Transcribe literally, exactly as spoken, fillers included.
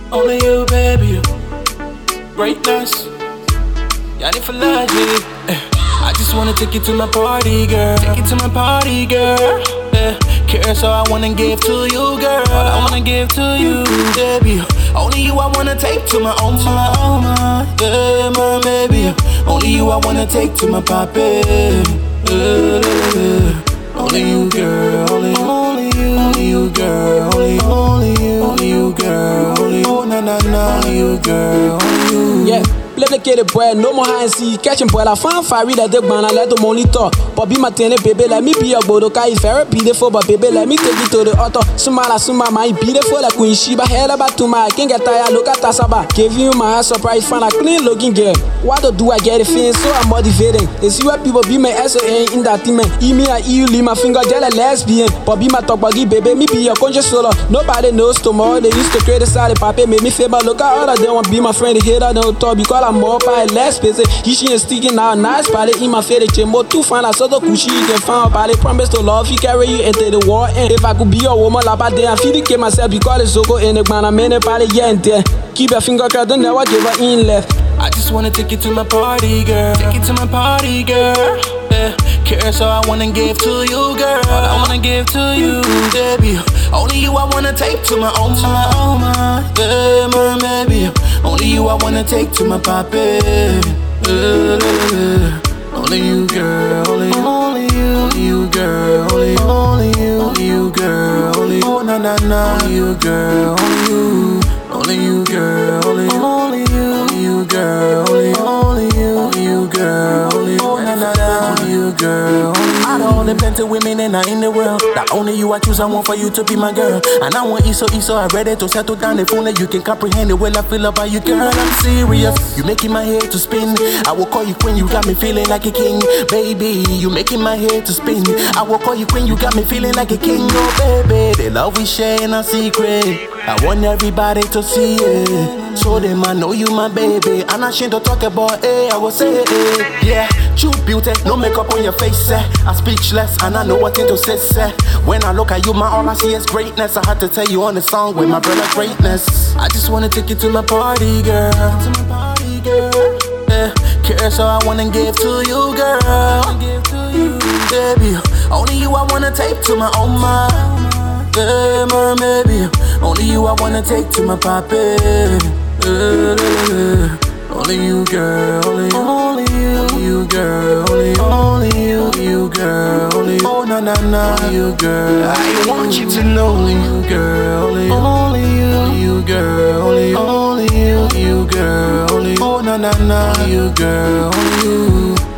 Only you, baby. Greatness. Yani for logic. I just wanna take you to my party, girl. Take you to my party, girl. Yeah. Care, so I wanna give to you, girl. I wanna give to you, baby. Only you I wanna take to my own, to my own, yeah, my baby. Only you I wanna take to my papi. Yeah. Only you, girl. Only, only you, only you, girl. Only, only you, only you, girl. Only, oh na na na, only you, girl. Only you. Yeah. Play the kid boy, no more high and see. Catching boy, la fan fire that the man, I let them only talk. Bobby Matene, baby, let me be a bodoka. If very beautiful, but baby, let me take it to the auto. Sumala, Suma, my beautiful, like Queen Sheba, hell about to my king, get tired, look at Tasaba. Give you my surprise, fan, a clean looking girl. What to do, I get it feeling so I'm motivating. They see what people be my S O A in that team. E me and you, leave my finger, tell a lesbian. Bobby, my talk, buggy, baby, me be a conscious solo. Nobody knows tomorrow, they used to criticize the papi, make me feel, but look at all of them, want be my friend, the hater, don't talk, because I'm more by less. He she is sticking out nice body in my favorite chamber. Too fine, I saw the cushy you can find body. Promise to love, he carry you into the war. And if I could be a woman, like I I feel it myself because it's so good in the man. I'm in a party, yeah, and there. Keep your finger cut, don't never give her in left. I just wanna take you to my party, girl. Take you to my party, girl. Yeah. Care, so I wanna give to you, girl. I wanna give to you, baby. Only you I wanna take to my own, to my own, yeah, my baby. Only you I wanna take to my papi. Yeah. Only you, girl. Only, only you, only you, girl. Only, only you, only you, girl. Only, oh na na na, only you, girl. Only you, only you, girl. Only, only you, only you, girl. Only, only you, only you, girl. Only, oh na na na, only you, girl. I know only plenty women and I in the world. That only you I choose, I want for you to be my girl. And I want you so, you so I'm ready to settle down the phone that you can comprehend the way I feel about you, girl. I'm serious, you making my head to spin. I will call you queen, you got me feeling like a king. Baby, you making my head to spin. I will call you queen, you got me feeling like a king. Oh baby, the love we share in a secret. I want everybody to see it. So them I know you my baby. And I shouldn't talk about it, I will say it. Yeah, true beauty, no makeup on your face, eh. I'm speechless and I know what to say, eh. When I look at you, my all I see is greatness. I had to tell you on the song with my brother greatness. I just wanna take you to my party, girl. To my party, girl. Yeah. Care, so I wanna give to you, girl. Give to you, baby. Only you I wanna take to my own mind. Yeah, my baby. Only you I wanna take to my papi. Yeah. Only you, girl. Only, only you, only you, girl. Only, only you, only you, girl. Only, oh na na na, only you, girl. I want you to know, only you, girl. Only, only you, only you, girl. Only, only you, only you, girl. Only, oh na na na, only you, girl. Only you.